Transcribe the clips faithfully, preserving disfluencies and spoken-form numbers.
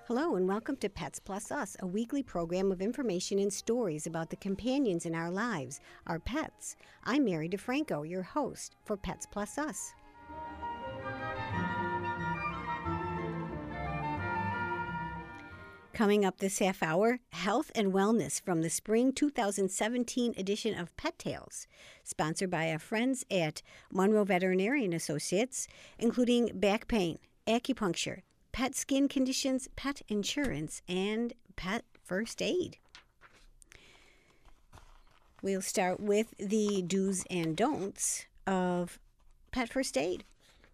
Hello and welcome to Pets Plus Us, a weekly program of information and stories about the companions in our lives, our pets. I'm Mary DeFranco, your host for Pets Plus Us. Coming up this half hour, health and wellness from the spring two thousand seventeen edition of Pet Tales, sponsored by our friends at Monroe Veterinarian Associates, including back pain, acupuncture, pet skin conditions, pet insurance, and pet first aid. We'll start with the do's and don'ts of pet first aid.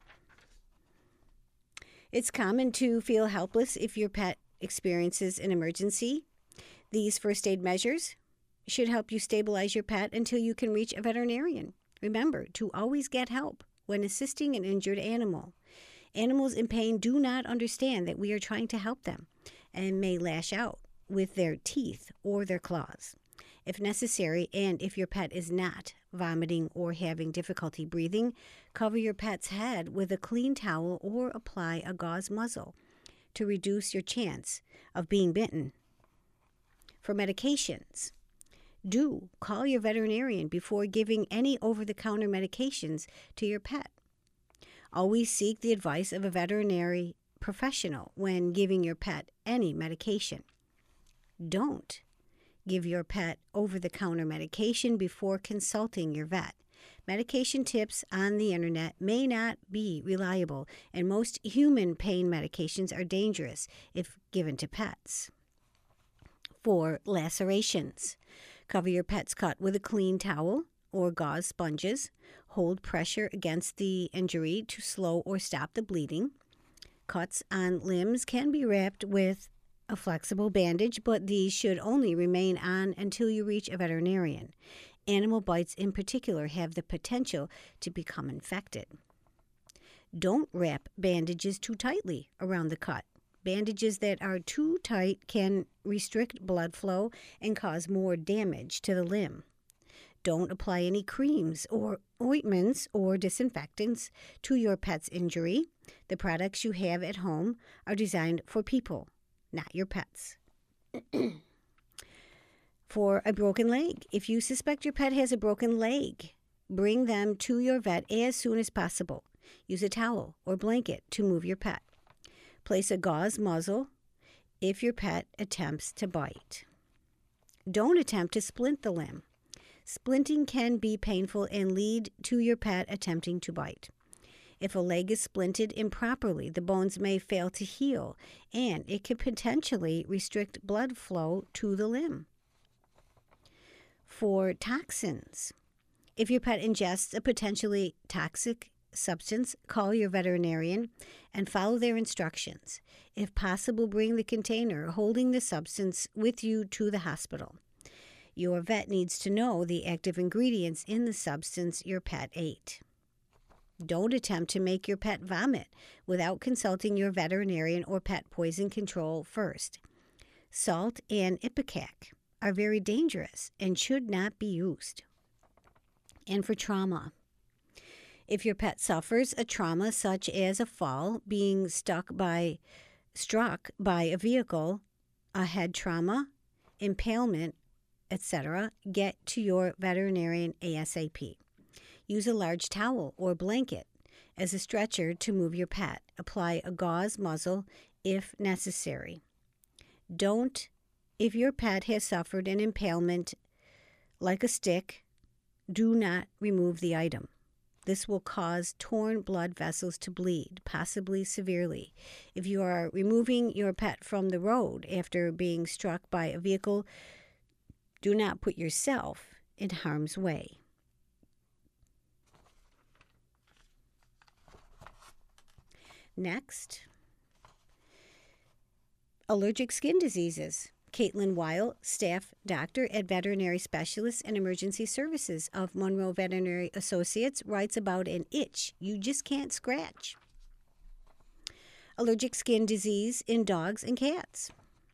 It's common to feel helpless if your pet experiences an emergency. These first aid measures should help you stabilize your pet until you can reach a veterinarian. Remember to always get help when assisting an injured animal. Animals in pain do not understand that we are trying to help them and may lash out with their teeth or their claws. If necessary, and if your pet is not vomiting or having difficulty breathing, cover your pet's head with a clean towel or apply a gauze muzzle to reduce your chance of being bitten. For medications, do call your veterinarian before giving any over-the-counter medications to your pet. Always seek the advice of a veterinary professional when giving your pet any medication. Don't give your pet over-the-counter medication before consulting your vet. Medication tips on the internet may not be reliable, and most human pain medications are dangerous if given to pets. For lacerations, cover your pet's cut with a clean towel or gauze sponges. Hold pressure against the injury to slow or stop the bleeding. Cuts on limbs can be wrapped with a flexible bandage, but these should only remain on until you reach a veterinarian. Animal bites in particular have the potential to become infected. Don't wrap bandages too tightly around the cut. Bandages that are too tight can restrict blood flow and cause more damage to the limb. Don't apply any creams or ointments or disinfectants to your pet's injury. The products you have at home are designed for people, not your pets. For a broken leg, if you suspect your pet has a broken leg, bring them to your vet as soon as possible. Use a towel or blanket to move your pet. Place a gauze muzzle if your pet attempts to bite. Don't attempt to splint the limb. Splinting can be painful and lead to your pet attempting to bite. If a leg is splinted improperly, the bones may fail to heal, and it could potentially restrict blood flow to the limb. For toxins, if your pet ingests a potentially toxic substance, call your veterinarian and follow their instructions. If possible, bring the container holding the substance with you to the hospital. Your vet needs to know the active ingredients in the substance your pet ate. Don't attempt to make your pet vomit without consulting your veterinarian or pet poison control first. Salt and ipecac are very dangerous and should not be used. And for trauma, if your pet suffers a trauma such as a fall, being stuck by, struck by a vehicle, a head trauma, impalement, et cetera, get to your veterinarian ASAP. Use a large towel or blanket as a stretcher to move your pet. Apply a gauze muzzle if necessary. Don't, if your pet has suffered an impalement like a stick, do not remove the item. This will cause torn blood vessels to bleed, possibly severely. If you are removing your pet from the road after being struck by a vehicle, do not put yourself in harm's way. Next, allergic skin diseases. Caitlin Weil, staff doctor at Veterinary Specialists and Emergency Services of Monroe Veterinary Associates, writes about an itch you just can't scratch. Allergic skin disease in dogs and cats.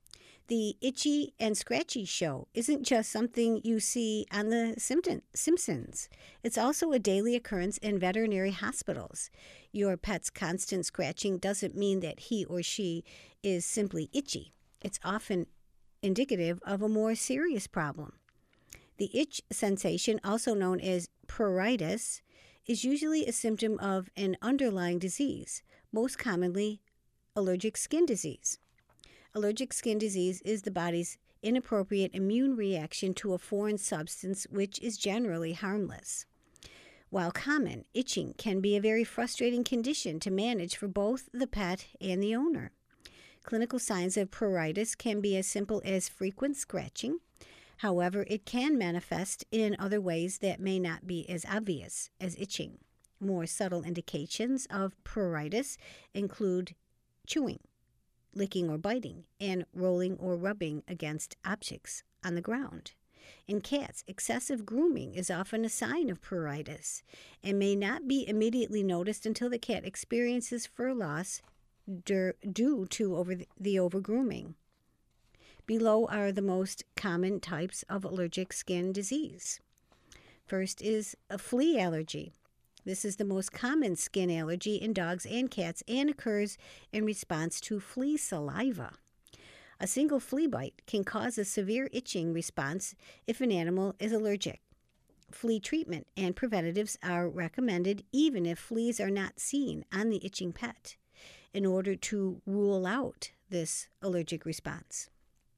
The itchy and scratchy show isn't just something you see on the Simpsons. It's also a daily occurrence in veterinary hospitals. Your pet's constant scratching doesn't mean that he or she is simply itchy. It's often indicative of a more serious problem. The itch sensation, also known as pruritus, is usually a symptom of an underlying disease, most commonly allergic skin disease. Allergic skin disease is the body's inappropriate immune reaction to a foreign substance which is generally harmless. While common, itching can be a very frustrating condition to manage for both the pet and the owner. Clinical signs of pruritus can be as simple as frequent scratching. However, it can manifest in other ways that may not be as obvious as itching. More subtle indications of pruritus include chewing, licking or biting, and rolling or rubbing against objects on the ground. In cats, excessive grooming is often a sign of pruritus and may not be immediately noticed until the cat experiences fur loss due to over the overgrooming. Below are the most common types of allergic skin disease. First is a flea allergy. This is the most common skin allergy in dogs and cats and occurs in response to flea saliva. A single flea bite can cause a severe itching response if an animal is allergic. Flea treatment and preventatives are recommended even if fleas are not seen on the itching pet in order to rule out this allergic response.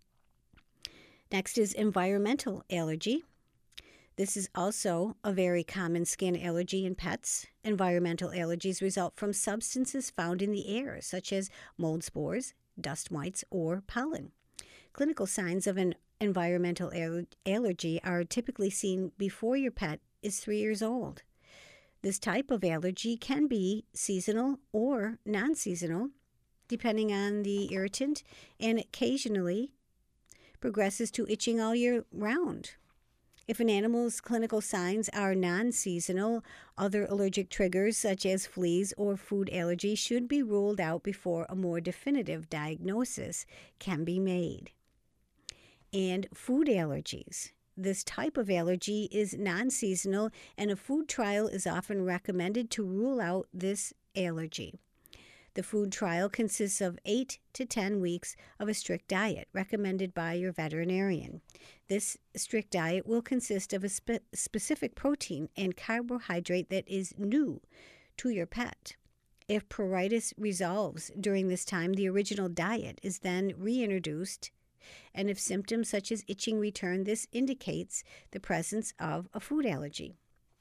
Next is environmental allergy. This is also a very common skin allergy in pets. Environmental allergies result from substances found in the air, such as mold spores, dust mites, or pollen. Clinical signs of an environmental aller- allergy are typically seen before your pet is three years old. This type of allergy can be seasonal or non-seasonal, depending on the irritant, and occasionally progresses to itching all year round. If an animal's clinical signs are non-seasonal, other allergic triggers such as fleas or food allergy should be ruled out before a more definitive diagnosis can be made. And food allergies. This type of allergy is non-seasonal, and a food trial is often recommended to rule out this allergy. The food trial consists of eight to ten weeks of a strict diet recommended by your veterinarian. This strict diet will consist of a spe- specific protein and carbohydrate that is new to your pet. If pruritus resolves during this time, the original diet is then reintroduced, and if symptoms such as itching return, this indicates the presence of a food allergy.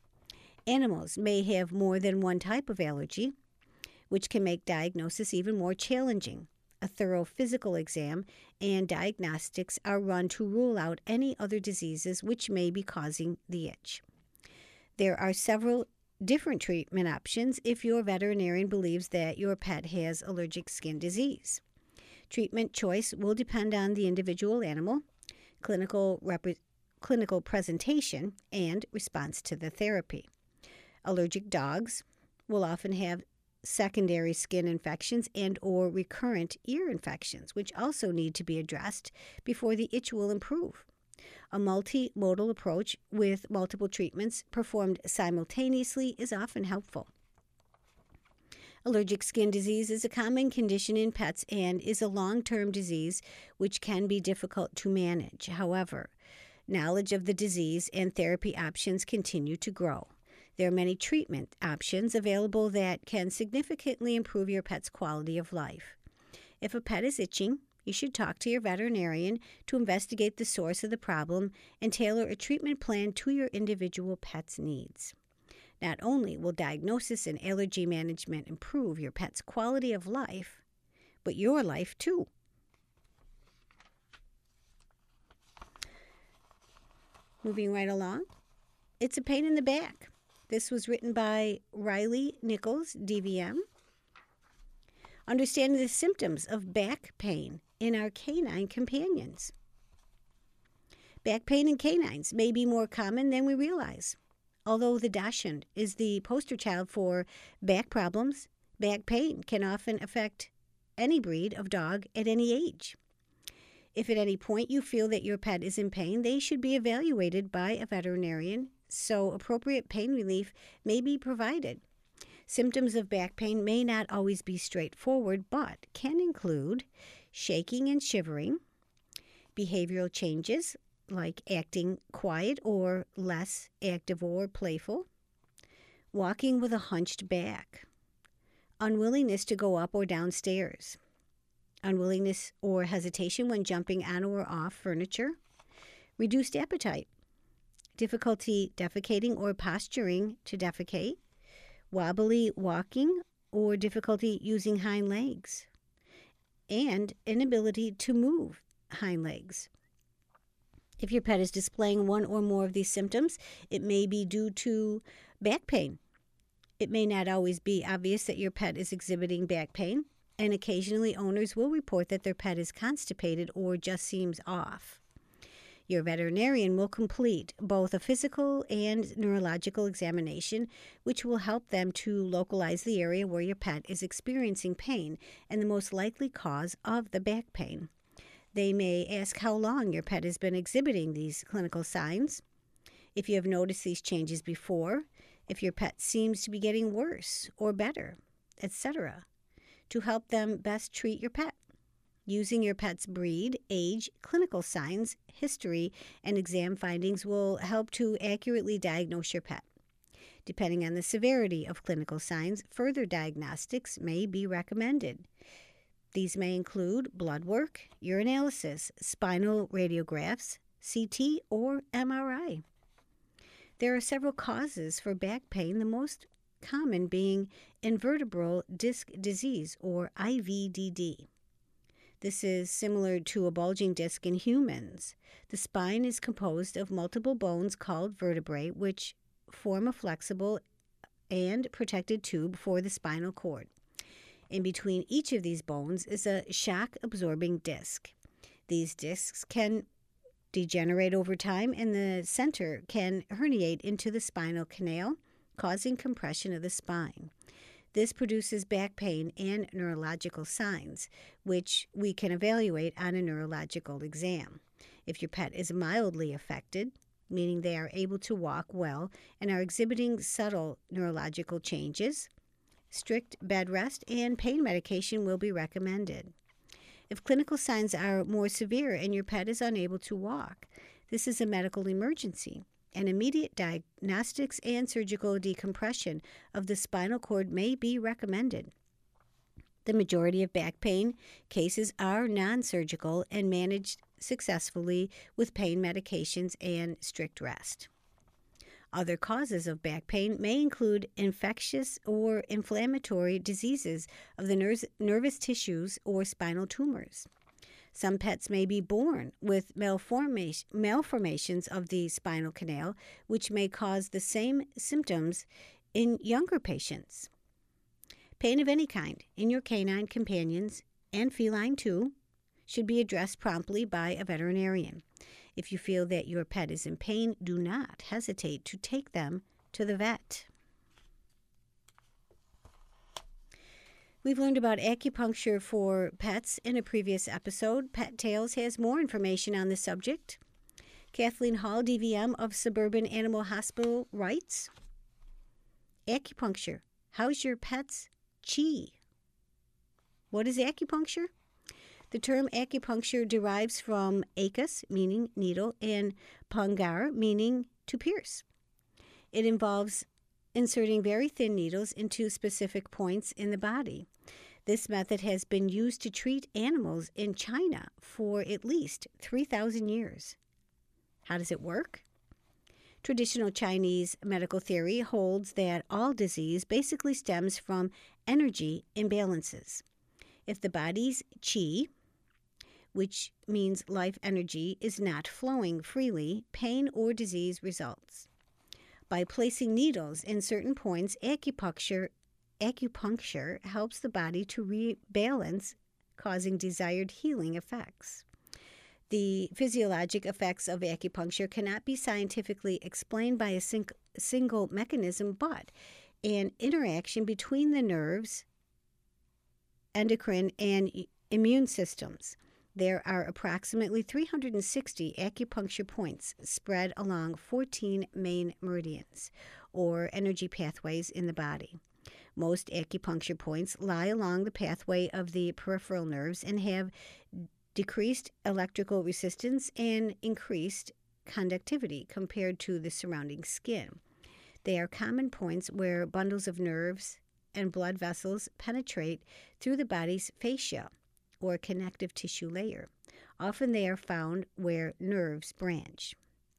Animals may have more than one type of allergy, which can make diagnosis even more challenging. A thorough physical exam and diagnostics are run to rule out any other diseases which may be causing the itch. There are several different treatment options if your veterinarian believes that your pet has allergic skin disease. Treatment choice will depend on the individual animal, clinical, rep- clinical presentation, and response to the therapy. Allergic dogs will often have secondary skin infections and or recurrent ear infections, which also need to be addressed before the itch will improve. A multimodal approach with multiple treatments performed simultaneously is often helpful. Allergic skin disease is a common condition in pets and is a long-term disease which can be difficult to manage. However, knowledge of the disease and therapy options continue to grow. There are many treatment options available that can significantly improve your pet's quality of life. If a pet is itching, you should talk to your veterinarian to investigate the source of the problem and tailor a treatment plan to your individual pet's needs. Not only will diagnosis and allergy management improve your pet's quality of life, but your life too. Moving right along, it's a pain in the back. This was written by Riley Nichols, D V M. Understanding the symptoms of back pain in our canine companions. Back pain in canines may be more common than we realize. Although the Dachshund is the poster child for back problems, back pain can often affect any breed of dog at any age. If at any point you feel that your pet is in pain, they should be evaluated by a veterinarian so appropriate pain relief may be provided. Symptoms of back pain may not always be straightforward, but can include shaking and shivering, behavioral changes like acting quiet or less active or playful, walking with a hunched back, unwillingness to go up or down stairs, unwillingness or hesitation when jumping on or off furniture, reduced appetite, difficulty defecating or posturing to defecate, wobbly walking or difficulty using hind legs, and inability to move hind legs. If your pet is displaying one or more of these symptoms, it may be due to back pain. It may not always be obvious that your pet is exhibiting back pain, and occasionally owners will report that their pet is constipated or just seems off. Your veterinarian will complete both a physical and neurological examination, which will help them to localize the area where your pet is experiencing pain and the most likely cause of the back pain. They may ask how long your pet has been exhibiting these clinical signs, if you have noticed these changes before, if your pet seems to be getting worse or better, et cetera, to help them best treat your pet. Using your pet's breed, age, clinical signs, history, and exam findings will help to accurately diagnose your pet. Depending on the severity of clinical signs, further diagnostics may be recommended. These may include blood work, urinalysis, spinal radiographs, C T, or M R I. There are several causes for back pain, the most common being invertebral disc disease, or I V D D. This is similar to a bulging disc in humans. The spine is composed of multiple bones called vertebrae, which form a flexible and protected tube for the spinal cord. In between each of these bones is a shock-absorbing disc. These discs can degenerate over time, and the center can herniate into the spinal canal, causing compression of the spine. This produces back pain and neurological signs, which we can evaluate on a neurological exam. If your pet is mildly affected, meaning they are able to walk well and are exhibiting subtle neurological changes, strict bed rest and pain medication will be recommended. If clinical signs are more severe and your pet is unable to walk, this is a medical emergency, and immediate diagnostics and surgical decompression of the spinal cord may be recommended. The majority of back pain cases are non-surgical and managed successfully with pain medications and strict rest. Other causes of back pain may include infectious or inflammatory diseases of the nerves, nervous tissues or spinal tumors. Some pets may be born with malformation, malformations of the spinal canal, which may cause the same symptoms in younger patients. Pain of any kind in your canine companions, and feline too, should be addressed promptly by a veterinarian. If you feel that your pet is in pain, do not hesitate to take them to the vet. We've learned about acupuncture for pets in a previous episode. Pet Tales has more information on the subject. Kathleen Hall, D V M of Suburban Animal Hospital, writes, acupuncture. How's your pet's chi? What is acupuncture? The term acupuncture derives from acus, meaning needle, and pungar, meaning to pierce. It involves inserting very thin needles into specific points in the body. This method has been used to treat animals in China for at least three thousand years. How does it work? Traditional Chinese medical theory holds that all disease basically stems from energy imbalances. If the body's qi, which means life energy, is not flowing freely, pain or disease results. By placing needles in certain points, acupuncture, acupuncture helps the body to rebalance, causing desired healing effects. The physiologic effects of acupuncture cannot be scientifically explained by a sing- single mechanism, but an interaction between the nerves, endocrine, and immune systems. There are approximately three hundred sixty acupuncture points spread along fourteen main meridians, or energy pathways in the body. Most acupuncture points lie along the pathway of the peripheral nerves and have decreased electrical resistance and increased conductivity compared to the surrounding skin. They are common points where bundles of nerves and blood vessels penetrate through the body's fascia, or connective tissue layer. Often they are found where nerves branch.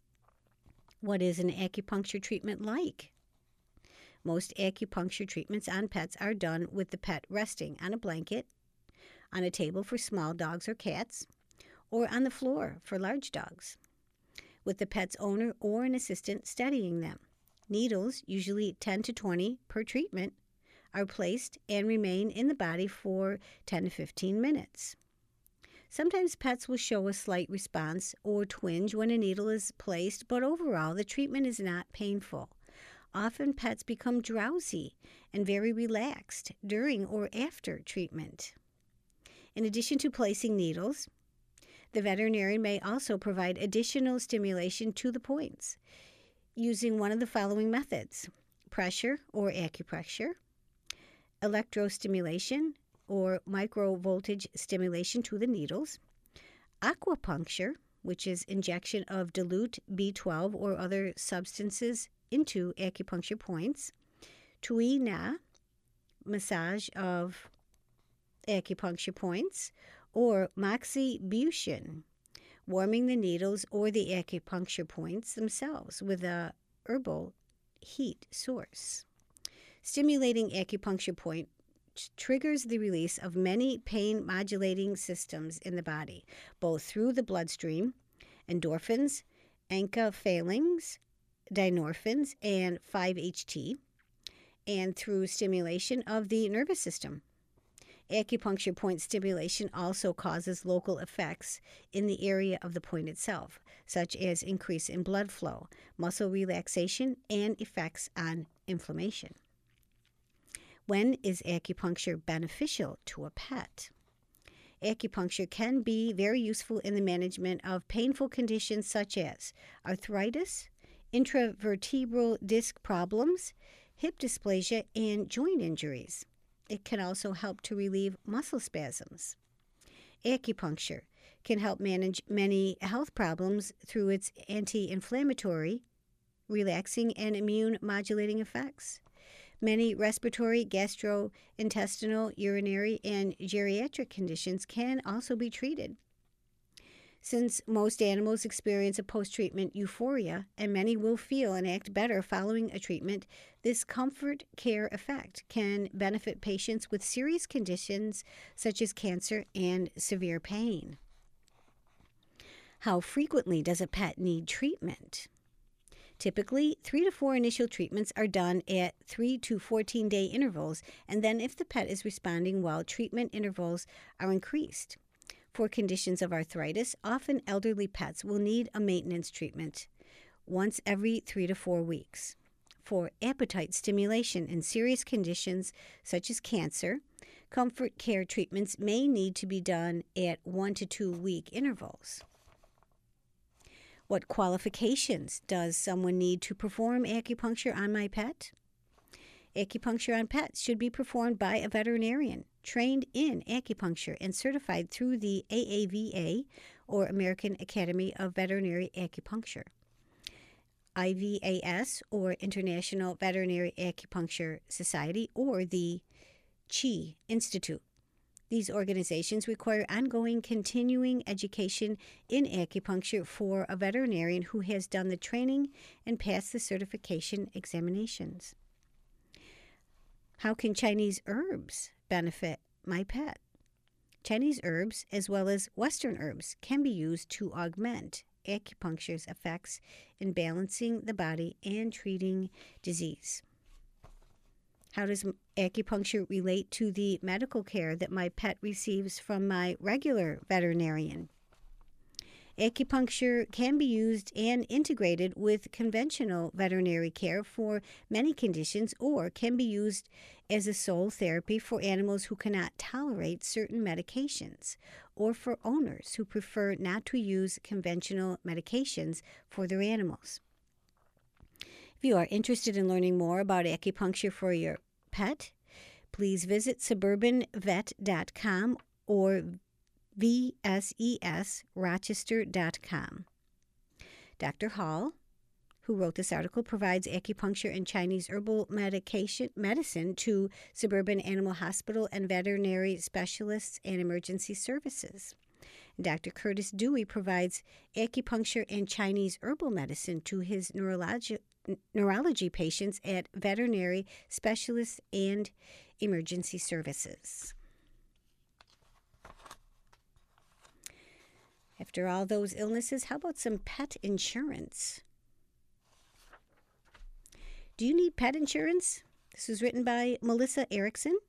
What is an acupuncture treatment like? Most acupuncture treatments on pets are done with the pet resting on a blanket, on a table for small dogs or cats, or on the floor for large dogs, with the pet's owner or an assistant steadying them. Needles, usually ten to twenty per treatment, are placed and remain in the body for ten to fifteen minutes. Sometimes pets will show a slight response or twinge when a needle is placed, but overall the treatment is not painful. Often pets become drowsy and very relaxed during or after treatment. In addition to placing needles, the veterinarian may also provide additional stimulation to the points using one of the following methods: pressure or acupressure, electrostimulation or microvoltage stimulation to the needles, aquapuncture, which is injection of dilute B twelve or other substances into acupuncture points, tui na, massage of acupuncture points, or moxibustion, warming the needles or the acupuncture points themselves with a herbal heat source. Stimulating acupuncture point triggers the release of many pain-modulating systems in the body, both through the bloodstream, endorphins, enkephalins, dynorphins, and five H T, and through stimulation of the nervous system. Acupuncture point stimulation also causes local effects in the area of the point itself, such as increase in blood flow, muscle relaxation, and effects on inflammation. When is acupuncture beneficial to a pet? Acupuncture can be very useful in the management of painful conditions such as arthritis, intravertebral disc problems, hip dysplasia, and joint injuries. It can also help to relieve muscle spasms. Acupuncture can help manage many health problems through its anti-inflammatory, relaxing, and immune modulating effects. Many respiratory, gastrointestinal, urinary, and geriatric conditions can also be treated. Since most animals experience a post-treatment euphoria, and many will feel and act better following a treatment, this comfort care effect can benefit patients with serious conditions such as cancer and severe pain. How frequently does a pet need treatment? Typically, three to four initial treatments are done at three to fourteen day intervals, and then if the pet is responding well, treatment intervals are increased. For conditions of arthritis, often elderly pets will need a maintenance treatment once every three to four weeks. For appetite stimulation in serious conditions such as cancer, comfort care treatments may need to be done at one to two week intervals. What qualifications does someone need to perform acupuncture on my pet? Acupuncture on pets should be performed by a veterinarian trained in acupuncture and certified through the A A V A, or American Academy of Veterinary Acupuncture, I V A S, or International Veterinary Acupuncture Society, or the Chi Institute. These organizations require ongoing continuing education in acupuncture for a veterinarian who has done the training and passed the certification examinations. How can Chinese herbs benefit my pet? Chinese herbs, as well as Western herbs, can be used to augment acupuncture's effects in balancing the body and treating disease. How does acupuncture relate to the medical care that my pet receives from my regular veterinarian? Acupuncture can be used and integrated with conventional veterinary care for many conditions, or can be used as a sole therapy for animals who cannot tolerate certain medications, or for owners who prefer not to use conventional medications for their animals. If you are interested in learning more about acupuncture for your pet, please visit suburban vet dot com or v s e s rochester dot com. Doctor Hall, who wrote this article, provides acupuncture and Chinese herbal medication medicine to Suburban Animal Hospital and veterinary specialists and emergency services. Doctor Curtis Dewey provides acupuncture and Chinese herbal medicine to his neurologi- neurology patients at veterinary specialists and emergency services. After all those illnesses, how about some pet insurance? Do you need pet insurance? This was written by Melissa Erickson.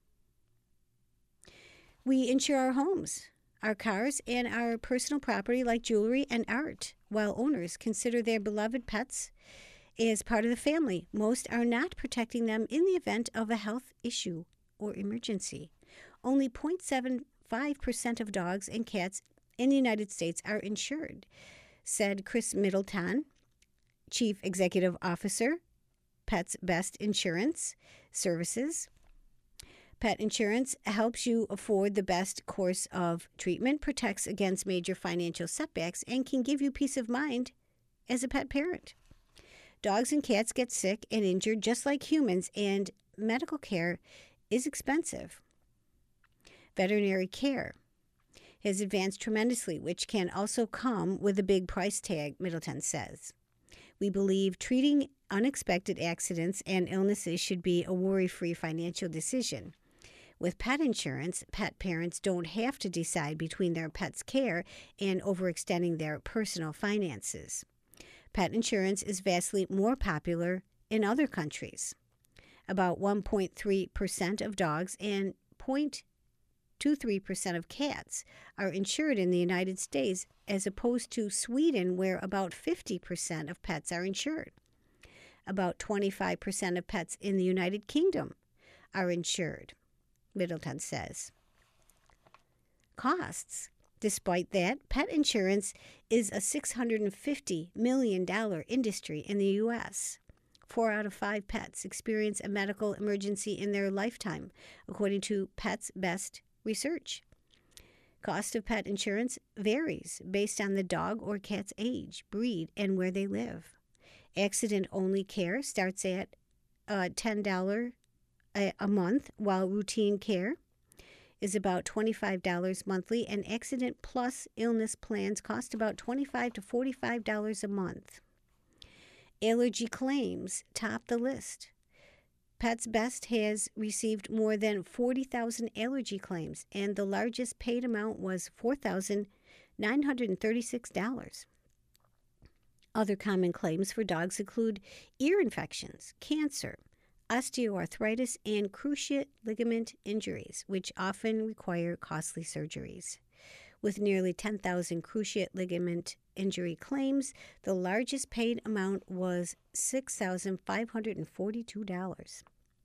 We insure our homes, our cars, and our personal property like jewelry and art, while owners consider their beloved pets as part of the family. Most are not protecting them in the event of a health issue or emergency. Only zero point seven five percent of dogs and cats in the United States are insured, said Chris Middleton, Chief Executive Officer, Pets Best Insurance Services. Pet insurance helps you afford the best course of treatment, protects against major financial setbacks, and can give you peace of mind as a pet parent. Dogs and cats get sick and injured just like humans, and medical care is expensive. Veterinary care has advanced tremendously, which can also come with a big price tag, Middleton says. We believe treating unexpected accidents and illnesses should be a worry-free financial decision. With pet insurance, pet parents don't have to decide between their pet's care and overextending their personal finances. Pet insurance is vastly more popular in other countries. About one point three percent of dogs and zero point two three percent of cats are insured in the United States, as opposed to Sweden, where about fifty percent of pets are insured. About twenty-five percent of pets in the United Kingdom are insured, Middleton says. Costs. Despite that, pet insurance is a six hundred fifty million dollars industry in the U S Four out of five pets experience a medical emergency in their lifetime, according to Pets Best research. Cost of pet insurance varies based on the dog or cat's age, breed, and where they live. Accident-only care starts at uh, ten dollars a, a month, while routine care is about twenty-five dollars monthly, and accident plus illness plans cost about twenty-five to forty-five dollars a month. Allergy claims top the list. Pets Best has received more than forty thousand allergy claims, and the largest paid amount was four thousand nine hundred thirty-six dollars. Other common claims for dogs include ear infections, cancer, osteoarthritis, and cruciate ligament injuries, which often require costly surgeries. With nearly ten thousand cruciate ligament injury claims, the largest paid amount was six thousand five hundred forty-two dollars.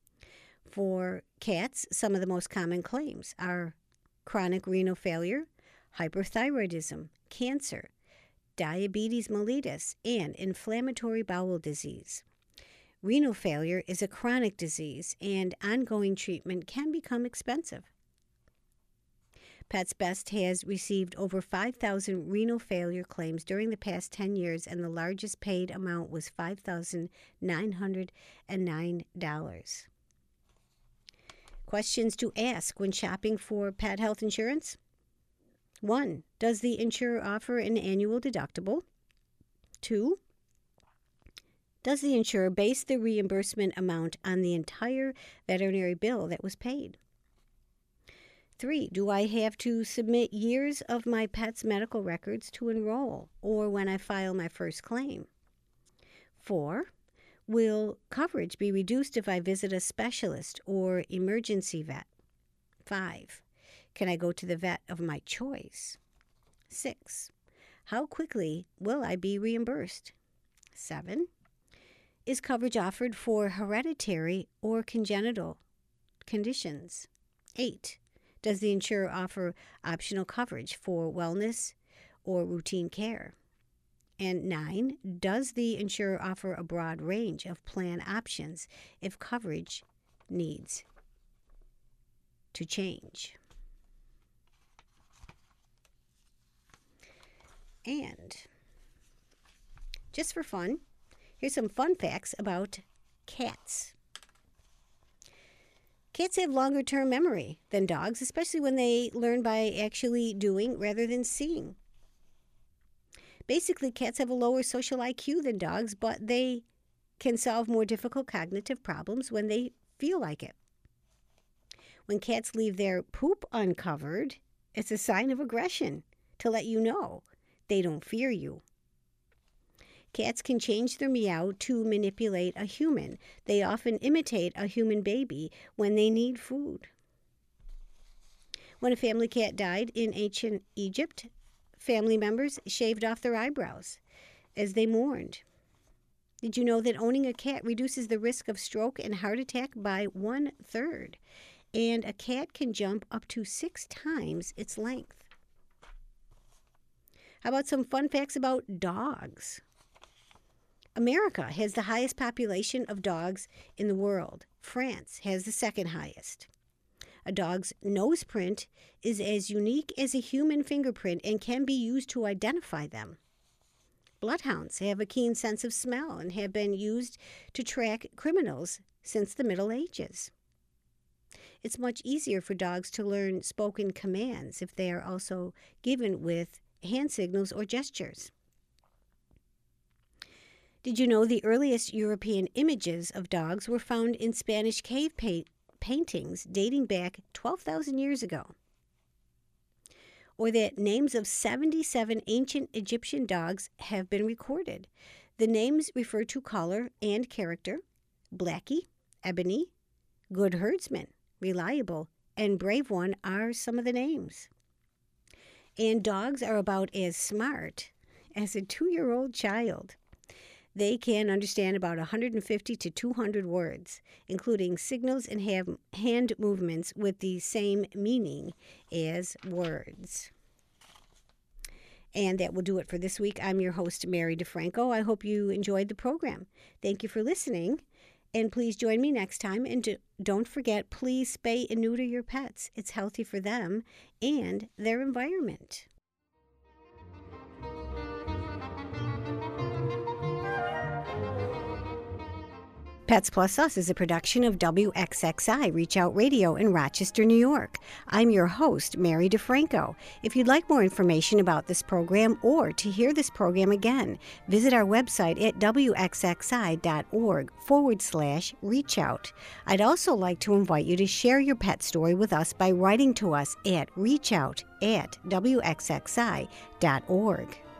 For cats, some of the most common claims are chronic renal failure, hyperthyroidism, cancer, diabetes mellitus, and inflammatory bowel disease. Renal failure is a chronic disease, and ongoing treatment can become expensive. Pets Best has received over five thousand renal failure claims during the past ten years, and the largest paid amount was five thousand nine hundred nine dollars. Questions to ask when shopping for pet health insurance? One, does the insurer offer an annual deductible? Two, does the insurer base the reimbursement amount on the entire veterinary bill that was paid? Three, do I have to submit years of my pet's medical records to enroll or when I file my first claim? Four, will coverage be reduced if I visit a specialist or emergency vet? Five, can I go to the vet of my choice? Six, How quickly will I be reimbursed? Seven, is coverage offered for hereditary or congenital conditions? Eight, does the insurer offer optional coverage for wellness or routine care? And nine, does the insurer offer a broad range of plan options if coverage needs to change? And just for fun, here's some fun facts about cats. Cats have longer term memory than dogs, especially when they learn by actually doing rather than seeing. Basically, cats have a lower social I Q than dogs, but they can solve more difficult cognitive problems when they feel like it. When cats leave their poop uncovered, it's a sign of aggression to let you know they don't fear you. Cats can change their meow to manipulate a human. They often imitate a human baby when they need food. When a family cat died in ancient Egypt, family members shaved off their eyebrows as they mourned. Did you know that owning a cat reduces the risk of stroke and heart attack by one third? And a cat can jump up to six times its length. How about some fun facts about dogs? America has the highest population of dogs in the world. France has the second highest. A dog's nose print is as unique as a human fingerprint and can be used to identify them. Bloodhounds have a keen sense of smell and have been used to track criminals since the Middle Ages. It's much easier for dogs to learn spoken commands if they are also given with hand signals or gestures. Did you know the earliest European images of dogs were found in Spanish cave pa- paintings dating back twelve thousand years ago? Or that names of seventy-seven ancient Egyptian dogs have been recorded. The names refer to color and character. Blackie, Ebony, Good Herdsman, Reliable, and Brave One are some of the names. And dogs are about as smart as a two-year-old child. They can understand about one hundred fifty to two hundred words, including signals and have hand movements with the same meaning as words. And that will do it for this week. I'm your host, Mary DeFranco. I hope you enjoyed the program. Thank you for listening. And please join me next time. And don't forget, please spay and neuter your pets. It's healthy for them and their environment. Pets Plus Us is a production of W X X I Reach Out Radio in Rochester, New York. I'm your host, Mary DeFranco. If you'd like more information about this program or to hear this program again, visit our website at wxxi.org forward slash reach out. I'd also like to invite you to share your pet story with us by writing to us at reachout at wxxi.org.